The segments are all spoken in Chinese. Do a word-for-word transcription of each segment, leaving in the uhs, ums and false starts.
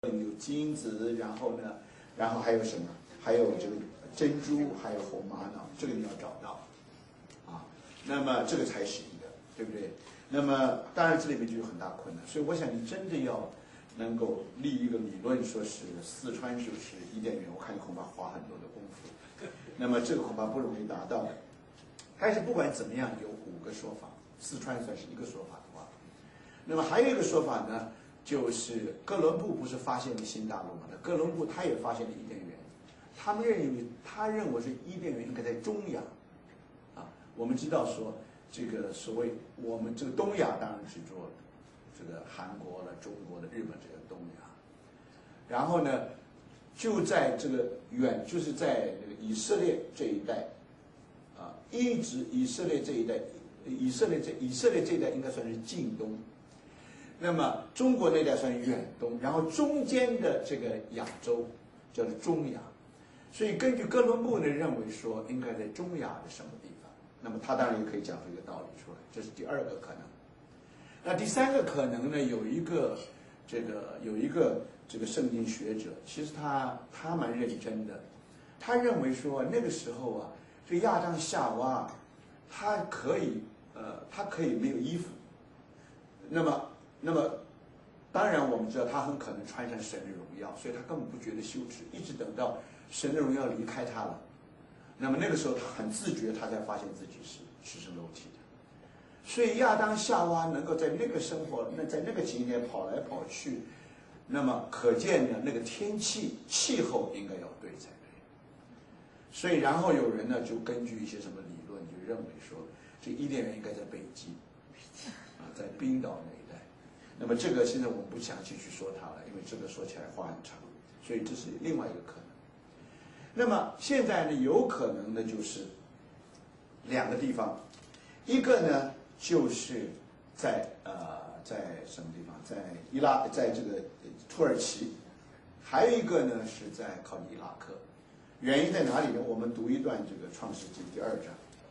有金子，然后呢，然后还有什么？还有这个珍珠，还有红玛瑙，这个你要找到啊。那么这个才是一个，对不对？那么当然这里面就有很大困难，所以我想你真的要能够立一个理论，说是四川就是伊甸园，我看你恐怕花很多的功夫。那么这个恐怕不容易达到的。但是不管怎么样，有五个说法，四川算是一个说法的话，那么还有一个说法呢？就是哥伦布不是发现了新大陆吗？哥伦布他也发现了伊甸园，他们认为他认为是伊甸园应该在中亚，啊，我们知道说这个所谓我们这个东亚当然指着这个韩国了、中国的、日本这个东亚，然后呢，就在这个远就是在那个以色列这一带，啊，一直以色列这一带，以色列这以色列这一带应该算是近东。那么中国那带算远东，然后中间的这个亚洲叫做中亚，所以根据哥伦布呢认为说应该在中亚的什么地方，那么他当然也可以讲出一个道理出来，这是第二个可能。那第三个可能呢，有一个这个有一个这个圣经学者，其实他他蛮认真的，他认为说那个时候啊，这亚当夏娃他可以呃他可以没有衣服，那么。那么，当然我们知道他很可能穿上神的荣耀，所以他根本不觉得羞耻，一直等到神的荣耀离开他了，那么那个时候他很自觉，他才发现自己是赤身露体的。所以亚当夏娃能够在那个生活，那在那个情节跑来跑去，那么可见呢，那个天气气候应该要对才对。所以然后有人呢就根据一些什么理论，就认为说，这伊甸园应该在北极，啊，在冰岛那一带。那么这个现在我们不详细去说它了，因为这个说起来话很长，所以这是另外一个可能。那么现在呢，有可能的就是两个地方，一个呢就是在呃在什么地方，在伊拉，在这个土耳其，还有一个呢是在靠近伊拉克。原因在哪里呢？我们读一段这个创世纪第二章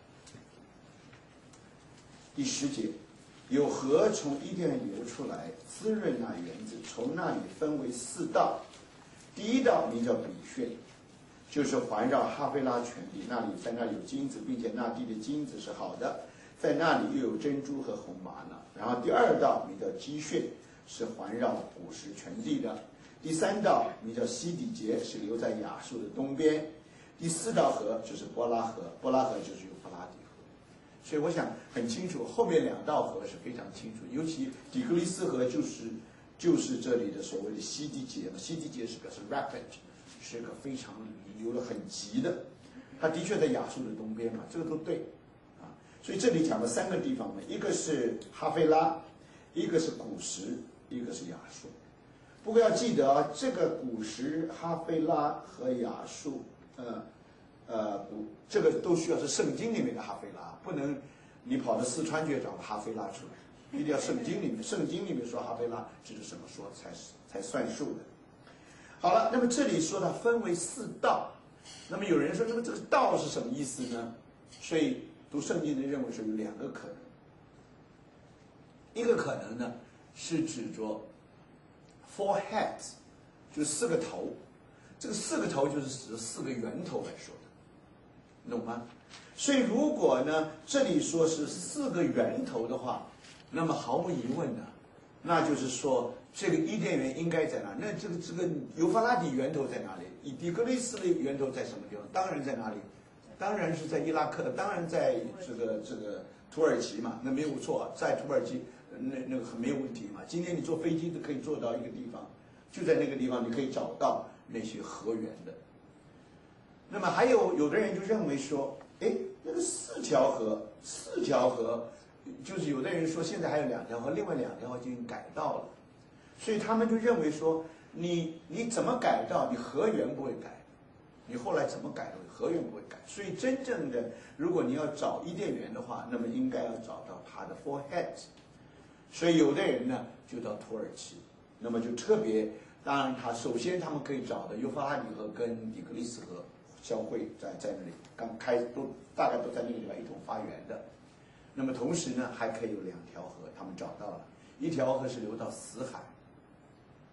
第十节。有河从伊甸流出来，滋润那园子，从那里分为四道。第一道名叫比逊，就是环绕哈菲拉全地，那里在那里有金子，并且那地的金子是好的，在那里又有珍珠和红玛瑙。然后第二道名叫基训，是环绕古时全地的。第三道名叫西底结，是留在亚述的东边。第四道河就是波拉河，波拉河就是幼发拉底。所以我想很清楚，后面两道河是非常清楚，尤其底格里斯河就是就是这里的所谓的西底结嘛，西底结是表示 rapid， 是个非常流得很急的，它的确在亚述的东边嘛，这个都对啊。所以这里讲了三个地方嘛，一个是哈菲拉，一个是古时，一个是亚述。不过要记得啊，这个古时、哈菲拉和亚述，呃。呃，这个都需要是圣经里面的哈菲拉，不能你跑到四川去找个哈菲拉出来，一定要圣经里面，圣经里面说哈菲拉这是什么说才才算数的。好了，那么这里说的分为四道，那么有人说，那么这个道是什么意思呢？所以读圣经的认为说有两个可能，一个可能呢是指着 four heads， 就四个头，这个四个头就是指四个源头来说的。懂吗？所以如果呢，这里说是四个源头的话，那么毫无疑问的，那就是说这个伊甸园应该在哪？那这个这个幼发拉底源头在哪里？以底格里斯的源头在什么地方？当然在哪里？当然是在伊拉克，当然在这个这个土耳其嘛，那没有错，在土耳其那那个很没有问题嘛。今天你坐飞机都可以坐到一个地方，就在那个地方你可以找到那些河源的。那么还有有的人就认为说，哎，那个四条河，四条河，就是有的人说现在还有两条河，另外两条河已经改道了，所以他们就认为说，你你怎么改道，你河源不会改，你后来怎么改，河源不会改。所以真正的，如果你要找伊甸园的话，那么应该要找到它的 four heads。所以有的人呢就到土耳其，那么就特别，当然他首先他们可以找的幼发拉底河跟底格里斯河。交汇在在那里，刚开都大概都在那个地方一同发源的。那么同时呢，还可以有两条河，他们找到了，一条河是流到死海，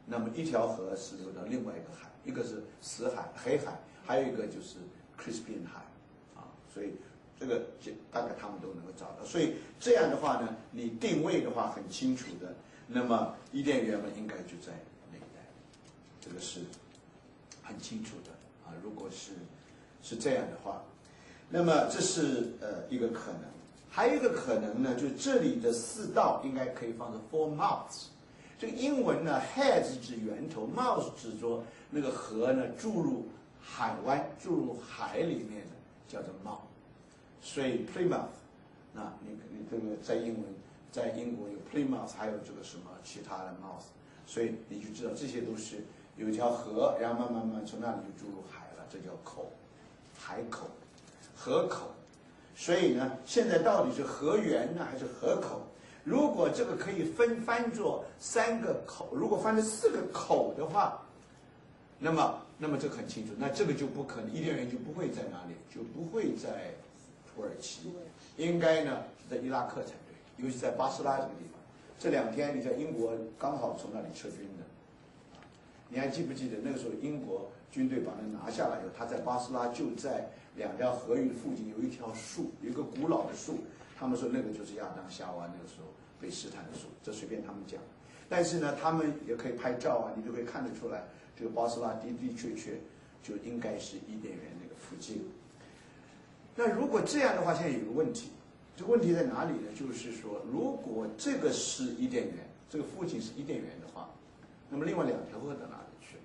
那么一条河是流到另外一个海，一个是死海、黑海，还有一个就是 Caspian 海，啊，所以这个大概他们都能够找到。所以这样的话呢，你定位的话很清楚的，那么伊甸园嘛应该就在那一带，这个是很清楚的啊。如果是是这样的话，那么这是呃一个可能。还有一个可能呢，就这里的四道应该可以放成 four mouths。这个英文呢 ，head 是指源头 ，mouth 指说那个河呢注入海湾、注入海里面的叫做 mouth。所以 Plymouth， 那你你这个在英文在英国有 Plymouth， 还有这个什么其他的 mouth， 所以你就知道这些都是有一条河，然后慢慢慢从那里就注入海了，这叫口，海口、河口。所以呢，现在到底是河源呢，还是河口？如果这个可以分翻作三个口，如果翻成四个口的话，那么那么这很清楚，那这个就不可能，伊甸园就不会在哪里，就不会在土耳其，应该呢是在伊拉克才对，尤其在巴士拉这个地方。这两天你在英国刚好从那里撤军的，你还记不记得那个时候英国军队把那拿下来以后，他在巴士拉就在两条河域附近有一条树，有一个古老的树，他们说那个就是亚当夏娃那个时候被试探的树，这随便他们讲。但是呢，他们也可以拍照啊，你就可以看得出来，这个巴士拉的的确确就应该是伊甸园那个附近。那如果这样的话，现在有个问题，这个问题在哪里呢？就是说，如果这个是伊甸园，这个附近是伊甸园的话，那么另外两条河到哪里去？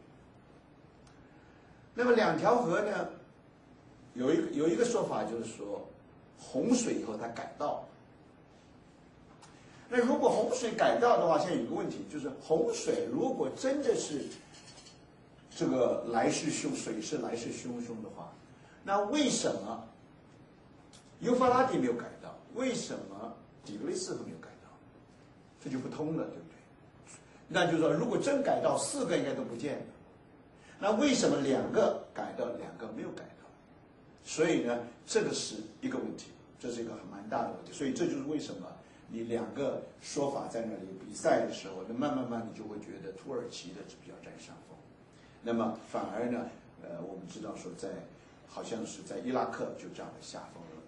那么两条河呢？有一个有一个说法就是说，洪水以后它改道。那如果洪水改道的话，现在有个问题，就是洪水如果真的是这个来势汹水势来势汹汹的话，那为什么幼发拉底没有改道？为什么底格里斯河没有改道？这就不通了，对不对？那就是说，如果真改道，四个应该都不见了。那为什么两个改道，两个没有改道？所以呢，这个是一个问题，这是一个很蛮大的问题。所以这就是为什么你两个说法在那里比赛的时候，那慢慢慢你就会觉得土耳其的比较占上风。那么反而呢，呃，我们知道说在好像是在伊拉克就占了下风了。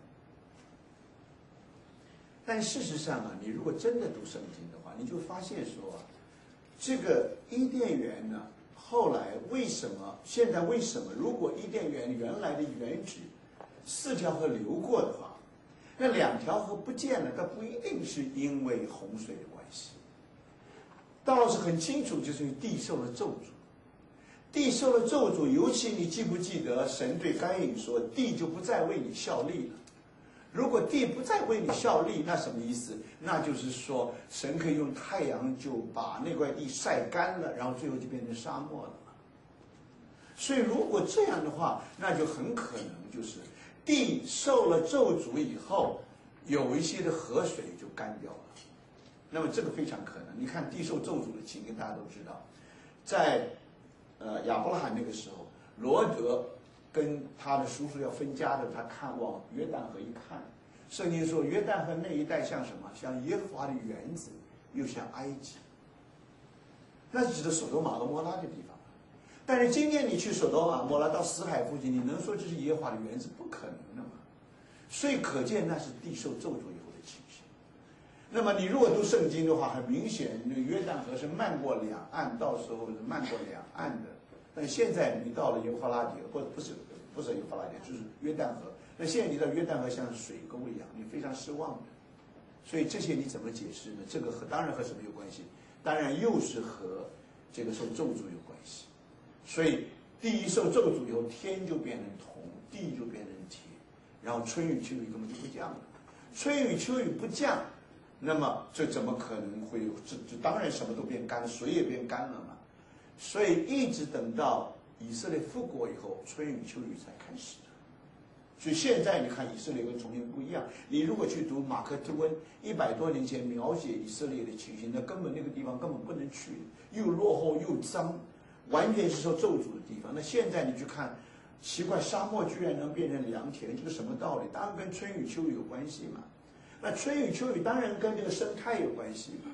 但事实上啊，你如果真的读圣经的话，你就发现说啊，这个伊甸园呢。后来为什么？现在为什么？如果伊甸园原来的原址四条河流过的话，那两条河不见了，它不一定是因为洪水的关系。倒是很清楚，就是地受了咒诅。地受了咒诅，尤其你记不记得神对该隐说，地就不再为你效力了。如果地不再为你效力，那什么意思？那就是说，神可以用太阳就把那块地晒干了，然后最后就变成沙漠了嘛。所以如果这样的话，那就很可能就是地受了咒诅以后，有一些的河水就干掉了。那么这个非常可能。你看地受咒诅的情形，大家都知道，在呃亚伯拉罕那个时候，罗德跟他的叔叔要分家的，他看往约旦河一看，圣经说约旦河那一带像什么？像耶和华的园子，又像埃及。那指的所多玛和摩拉的地方。但是今天你去所多玛、摩拉到死海附近，你能说这是耶和华的园子？不可能的嘛。所以可见那是地受咒诅以后的情形。那么你如果读圣经的话，很明显，那个约旦河是漫过两岸，到时候是漫过两岸的。但现在你到了幼发拉底，或者不是不是幼发拉底，就是约旦河。那现在你到约旦河像水沟一样，你非常失望的。所以这些你怎么解释呢？这个和当然和什么有关系？当然又是和这个受咒诅有关系。所以地一受咒诅以后，天就变成铜，地就变成铁，然后春雨秋雨根本就不降了。春雨秋雨不降，那么这怎么可能会有？这这当然什么都变干，水也变干了嘛。所以一直等到以色列复国以后，春雨秋雨才开始的。所以现在你看以色列跟从前不一样。你如果去读马克吐温一百多年前描写以色列的情形，那根本那个地方根本不能去，又落后又脏，完全是受咒诅的地方。那现在你去看，奇怪，沙漠居然能变成良田，这个什么道理？当然跟春雨秋雨有关系嘛。那春雨秋雨当然跟这个生态有关系嘛。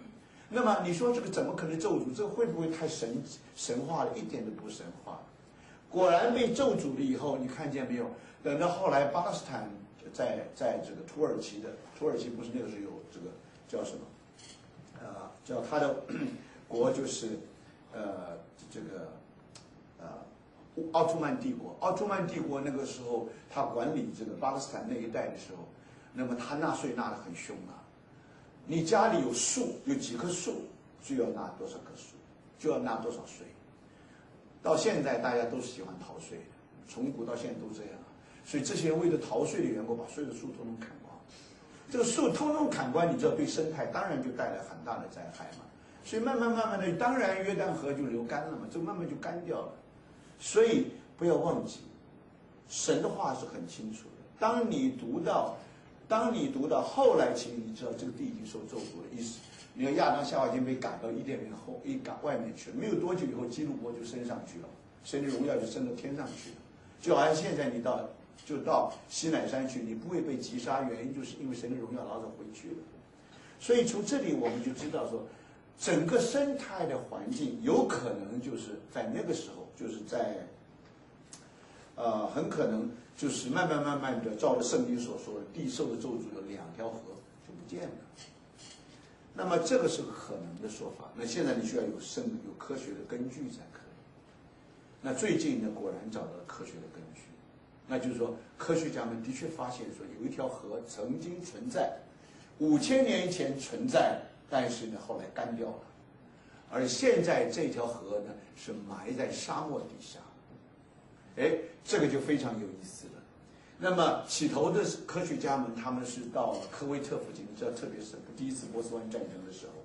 那么你说这个怎么可能咒诅？这会不会太神神话了？一点都不神话。果然被咒诅了以后，你看见没有？等到后来巴勒斯坦在在这个土耳其的土耳其不是那个时候有这个叫什么？呃，叫他的国就是呃这个呃奥图曼帝国。奥图曼帝国那个时候他管理这个巴勒斯坦那一带的时候，那么他纳税纳得很凶啊。你家里有树，有几棵树，就要纳多少棵树，就要纳多少税。到现在大家都是喜欢逃税的，从古到现在都这样。所以这些人为了逃税的缘故，把所有的树统统砍光。这个树统统砍光，你知道对生态当然就带来很大的灾害嘛。所以慢慢慢慢的，当然约旦河就流干了嘛，就慢慢就干掉了。所以不要忘记，神的话是很清楚的。当你读到。当你读到后来情，你知道这个地已经受咒诅的意思。你看亚当夏娃已经被赶到伊甸园后一赶外面去了，没有多久以后，基路伯就升上去了，神的荣耀就升到天上去了。就好像现在你到就到西乃山去，你不会被击杀，原因就是因为神的荣耀老早回去了。所以从这里我们就知道说，整个生态的环境有可能就是在那个时候，就是在呃很可能。就是慢慢慢慢的，照着圣经所说的，地受的咒诅有两条河就不见了。那么这个是个可能的说法。那现在你需要有生有科学的根据才可以。那最近呢，果然找到了科学的根据，那就是说，科学家们的确发现说，有一条河曾经存在，五千年前存在，但是呢后来干掉了，而现在这条河呢是埋在沙漠底下。哎，这个就非常有意思了。那么起头的科学家们，他们是到了科威特附近，你知道，特别是第一次波斯湾战争的时候，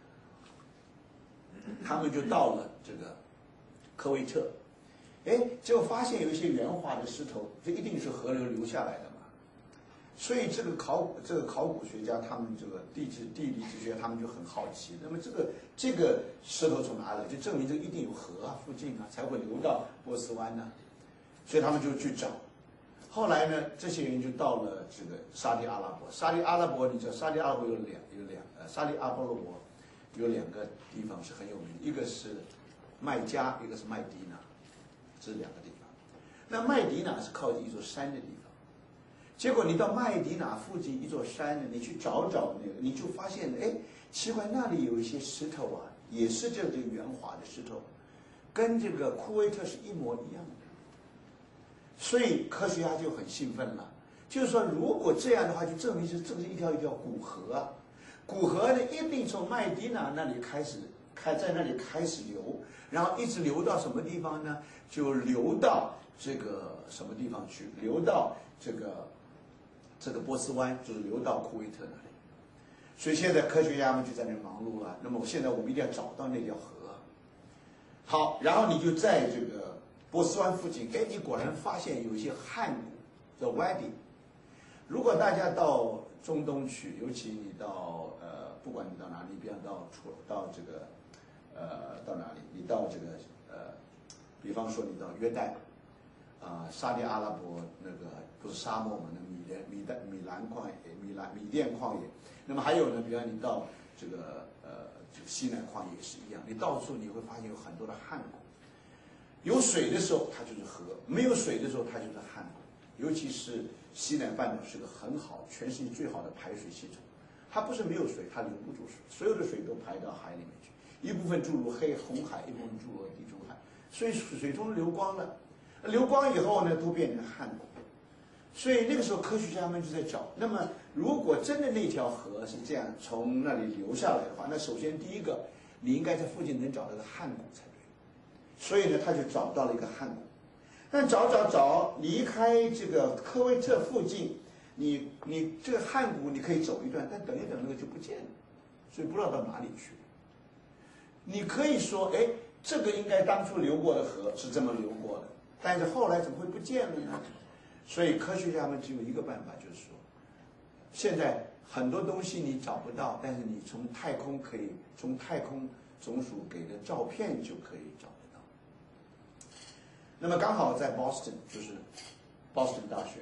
他们就到了这个科威特，哎，结果发现有一些圆滑的石头，这一定是河流流下来的嘛。所以这个考古这个考古学家，他们这个地质地理之学，他们就很好奇。那么这个这个石头从哪来？就证明这个一定有河啊，附近啊，才会流到波斯湾呢、啊。所以他们就去找。后来呢，这些人就到了这个沙地阿拉伯。沙地阿拉伯，你知道，沙地阿拉伯有两有两呃，沙地阿拉伯有两个地方是很有名的，一个是麦加，一个是麦迪那，这是两个地方。那麦迪那是靠近一座山的地方。结果你到麦迪那附近一座山呢，你去找找那个，你就发现，哎，奇怪，那里有一些石头啊，也是这这个圆滑的石头，跟这个库威特是一模一样的。所以科学家就很兴奋了，就是说，如果这样的话，就证明是这是一条一条古河啊，古河呢一定从麦迪那那里开始，开在那里开始流，然后一直流到什么地方呢？就流到这个什么地方去？流到这个这个波斯湾，就是流到库威特那里。所以现在科学家们就在那忙碌了。那么现在我们一定要找到那条河。好，然后你就在这个波斯湾附近，哎，你果然发现有一些汉古叫 Wadi。如果大家到中东去，尤其你到呃，不管你到哪里，比方到出到这个呃到哪里，你到这个呃，比方说你到约旦啊、呃，沙地阿拉伯那个不是沙漠嘛，那米莲米代米兰旷野、米兰米甸旷野。那么还有呢，比方你到这个呃这个西南旷野也是一样，你到处你会发现有很多的汉古。有水的时候它就是河，没有水的时候它就是汉古。尤其是西南半岛是个很好，全世界最好的排水系统。它不是没有水，它留不住水，所有的水都排到海里面去，一部分注入黑红海，一部分注入地中海，所以水通流光了。流光以后呢，都变成汉古。所以那个时候科学家们就在找，那么如果真的那条河是这样从那里流下来的话，那首先第一个，你应该在附近能找到个汉古才对。所以呢，他就找到了一个汉古。但找找找，离开这个科威特附近，你你这个汉古你可以走一段，但等一等那个就不见了，所以不知道到哪里去了。你可以说，哎，这个应该当初流过的河是这么流过的，但是后来怎么会不见了呢？所以科学家们只有一个办法，就是说，现在很多东西你找不到，但是你从太空可以，从太空总署给的照片就可以找得到。那么刚好在 Boston， 就是 Boston 大学，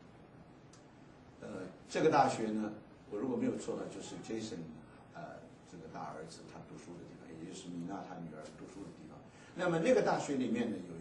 呃，这个大学呢，我如果没有错的，就是 Jason， 呃，这这个大儿子他读书的地方，也就是米娜他女儿读书的地方。那么那个大学里面呢，有